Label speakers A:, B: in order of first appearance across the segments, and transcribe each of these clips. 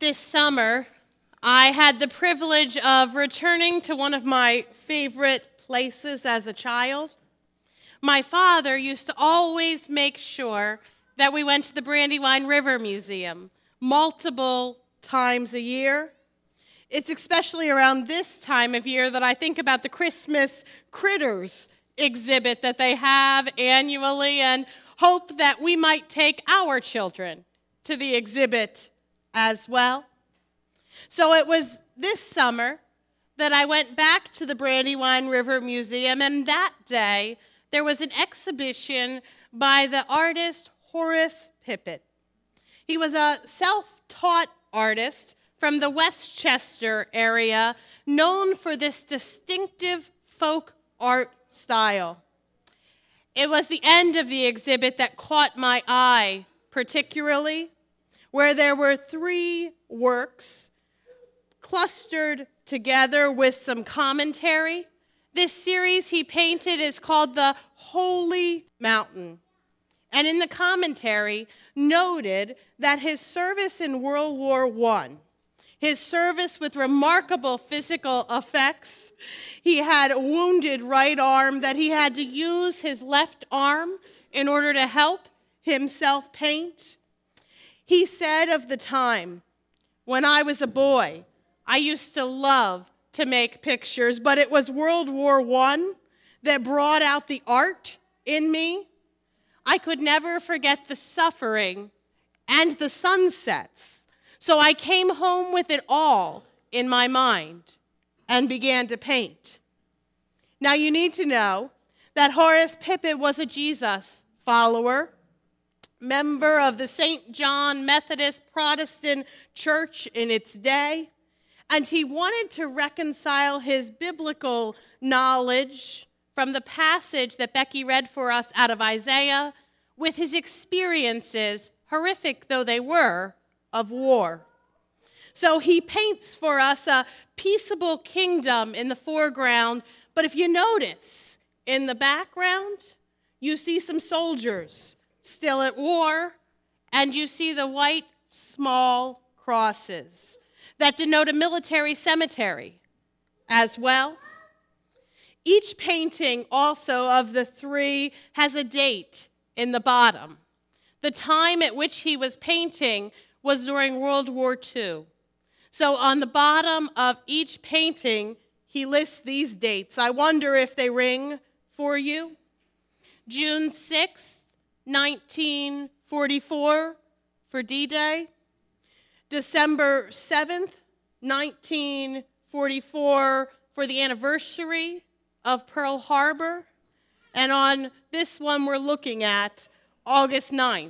A: This summer, I had the privilege of returning to one of my favorite places as a child. My father used to always make sure that we went to the Brandywine River Museum multiple times a year. It's especially around this time of year that I think about the Christmas Critters exhibit that they have annually and hope that we might take our children to the exhibit as well. So it was this summer that I went back to the Brandywine River Museum, and that day there was an exhibition by the artist Horace Pippin. He was a self-taught artist from the Westchester area, known for this distinctive folk art style. It was the end of the exhibit that caught my eye particularly, where there were 3 works clustered together with some commentary. This series he painted is called The Holy Mountain. And in the commentary, noted that his service in World War I, his service with remarkable physical effects, he had a wounded right arm that he had to use his left arm in order to help himself paint. He said of the time, when I was a boy, I used to love to make pictures, but it was World War I that brought out the art in me. I could never forget the suffering and the sunsets, so I came home with it all in my mind and began to paint. Now you need to know that Horace Pippin was a Jesus follower, member of the St. John Methodist Protestant Church in its day, and he wanted to reconcile his biblical knowledge from the passage that Becky read for us out of Isaiah with his experiences, horrific though they were, of war. So he paints for us a peaceable kingdom in the foreground, but if you notice, in the background, you see some soldiers still at war, and you see the white small crosses that denote a military cemetery as well. Each painting also of the 3 has a date in the bottom. The time at which he was painting was during World War II. So on the bottom of each painting, he lists these dates. I wonder if they ring for you. June 6th, 1944 for D-Day. December 7th, 1944 for the anniversary of Pearl Harbor. And on this one we're looking at August 9th,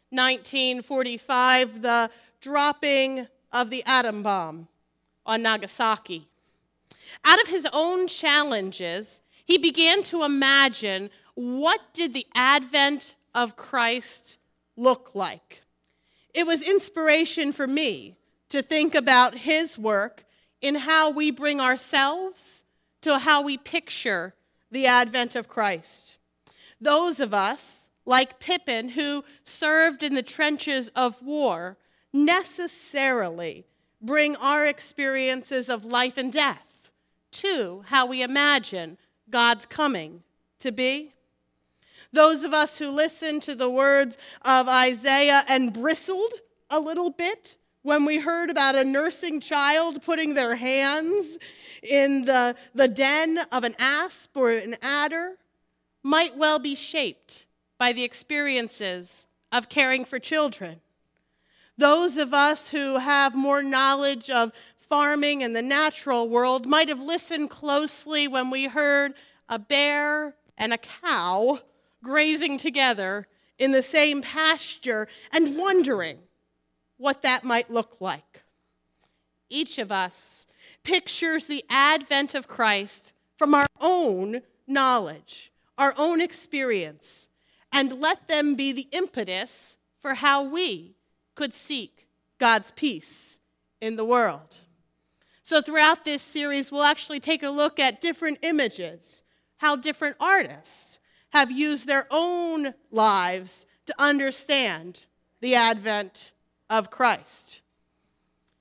A: 1945, the dropping of the atom bomb on Nagasaki. Out of his own challenges, he began to imagine, what did the advent of Christ look like? It was inspiration for me to think about his work in how we bring ourselves to how we picture the advent of Christ. Those of us, like Pippin, who served in the trenches of war, necessarily bring our experiences of life and death to how we imagine God's coming to be. Those of us who listened to the words of Isaiah and bristled a little bit when we heard about a nursing child putting their hands in the den of an asp or an adder might well be shaped by the experiences of caring for children. Those of us who have more knowledge of farming and the natural world might have listened closely when we heard a bear and a cow grazing together in the same pasture and wondering what that might look like. Each of us pictures the advent of Christ from our own knowledge, our own experience, and let them be the impetus for how we could seek God's peace in the world. So throughout this series, we'll actually take a look at different images, how different artists have used their own lives to understand the advent of Christ.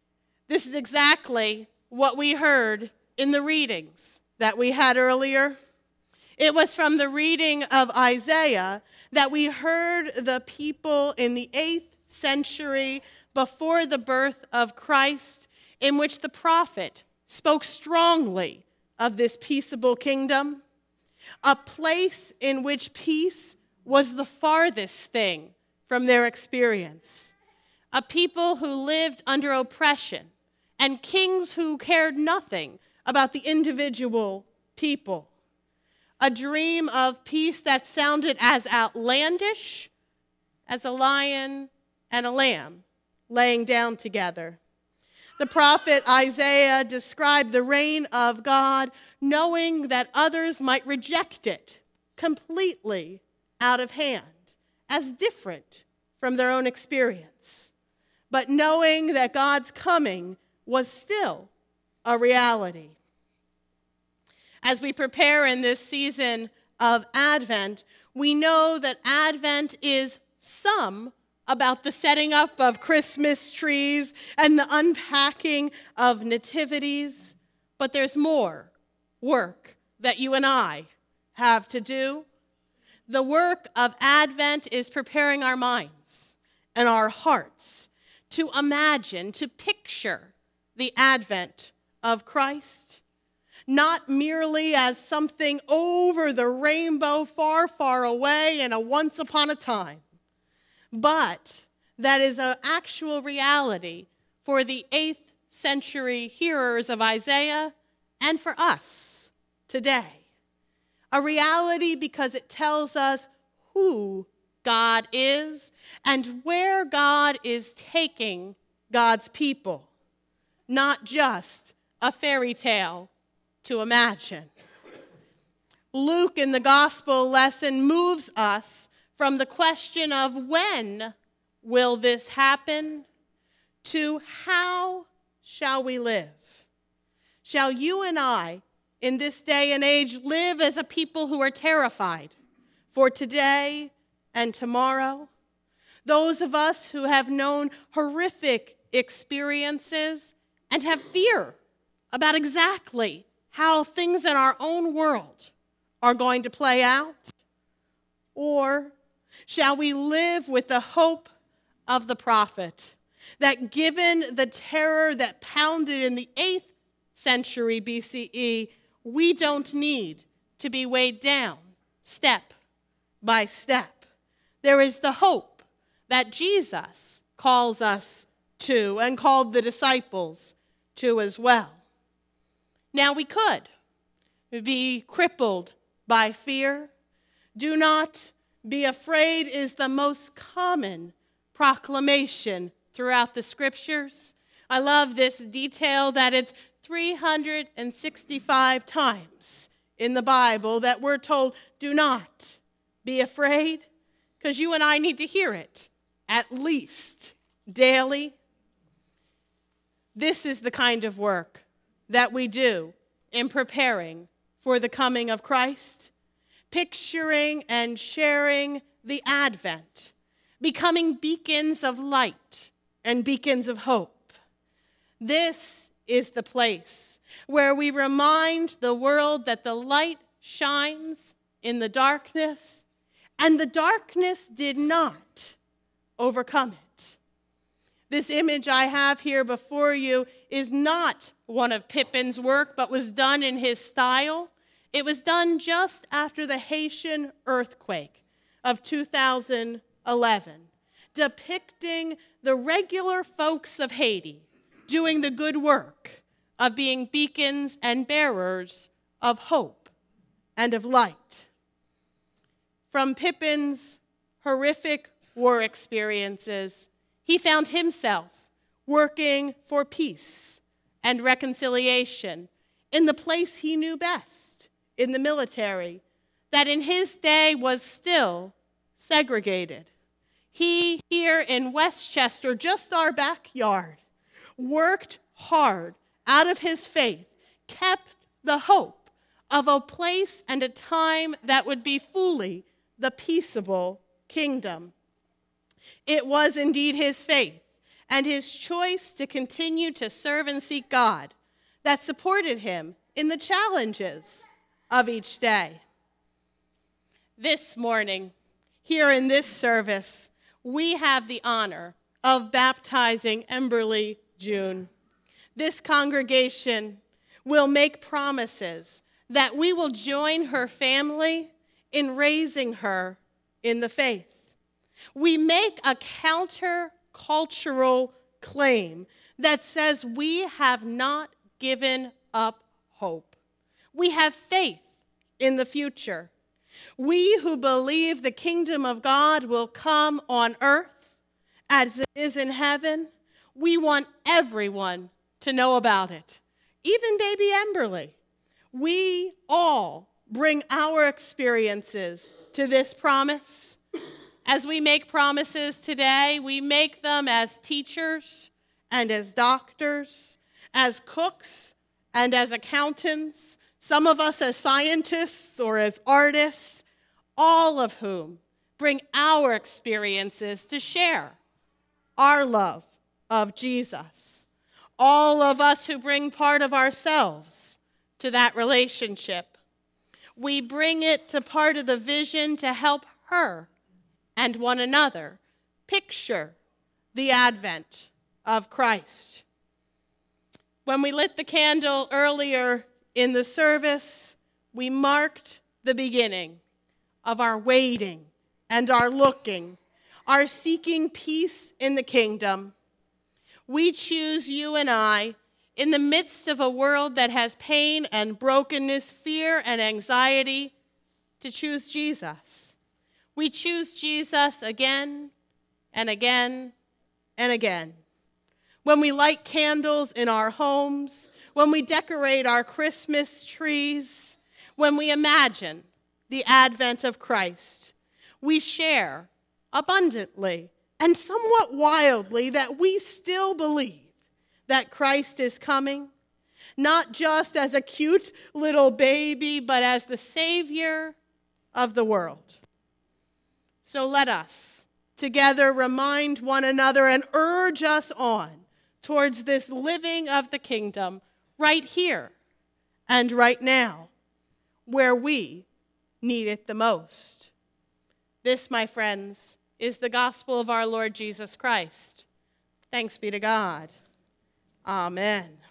A: This is exactly what we heard in the readings that we had earlier. It was from the reading of Isaiah that we heard the people in the 8th century before the birth of Christ, in which the prophet spoke strongly of this peaceable kingdom, a place in which peace was the farthest thing from their experience, a people who lived under oppression and kings who cared nothing about the individual people, a dream of peace that sounded as outlandish as a lion and a lamb laying down together. The prophet Isaiah described the reign of God, knowing that others might reject it completely out of hand, as different from their own experience, but knowing that God's coming was still a reality. As we prepare in this season of Advent, we know that Advent is some about the setting up of Christmas trees and the unpacking of nativities, but there's more work that you and I have to do. The work of Advent is preparing our minds and our hearts to imagine, to picture the advent of Christ, not merely as something over the rainbow far, far away in a once upon a time, but that is an actual reality for the 8th century hearers of Isaiah and for us today. A reality because it tells us who God is and where God is taking God's people, not just a fairy tale to imagine. Luke in the gospel lesson moves us from the question of when will this happen to how shall we live? Shall you and I in this day and age live as a people who are terrified for today and tomorrow? Those of us who have known horrific experiences and have fear about exactly how things in our own world are going to play out? Or shall we live with the hope of the prophet that given the terror that pounded in the 8th century BCE, we don't need to be weighed down step by step? There is the hope that Jesus calls us to and called the disciples to as well. Now we could be crippled by fear. Do not be afraid is the most common proclamation throughout the scriptures. I love this detail that it's 365 times in the Bible that we're told, do not be afraid, because you and I need to hear it at least daily. This is the kind of work that we do in preparing for the coming of Christ, picturing and sharing the Advent, becoming beacons of light and beacons of hope. This is the place where we remind the world that the light shines in the darkness, and the darkness did not overcome it. This image I have here before you is not one of Pipin's work, but was done in his style. It was done just after the Haitian earthquake of 2011, depicting the regular folks of Haiti doing the good work of being beacons and bearers of hope and of light. From Pipin's horrific war experiences, he found himself working for peace and reconciliation in the place he knew best, in the military, that in his day was still segregated. He, here in Westchester, just our backyard, worked hard out of his faith, kept the hope of a place and a time that would be fully the peaceable kingdom. It was indeed his faith and his choice to continue to serve and seek God that supported him in the challenges of each day. This morning, here in this service, we have the honor of baptizing Emberly June. This congregation will make promises that we will join her family in raising her in the faith. We make a counter-cultural claim that says we have not given up hope. We have faith in the future. We who believe the kingdom of God will come on earth as it is in heaven, we want everyone to know about it, even baby Emberly. We all bring our experiences to this promise. As we make promises today, we make them as teachers and as doctors, as cooks and as accountants, some of us as scientists or as artists, all of whom bring our experiences to share our love of Jesus. All of us who bring part of ourselves to that relationship. We bring it to part of the vision to help her and one another picture the advent of Christ. When we lit the candle earlier in the service, we marked the beginning of our waiting and our looking, our seeking peace in the kingdom. We choose, you and I, in the midst of a world that has pain and brokenness, fear and anxiety, to choose Jesus. We choose Jesus again and again and again. When we light candles in our homes, when we decorate our Christmas trees, when we imagine the advent of Christ, we share abundantly and somewhat wildly that we still believe that Christ is coming, not just as a cute little baby, but as the Savior of the world. So let us together remind one another and urge us on towards this living of the kingdom right here and right now, where we need it the most. This, my friends, is the gospel of our Lord Jesus Christ. Thanks be to God. Amen.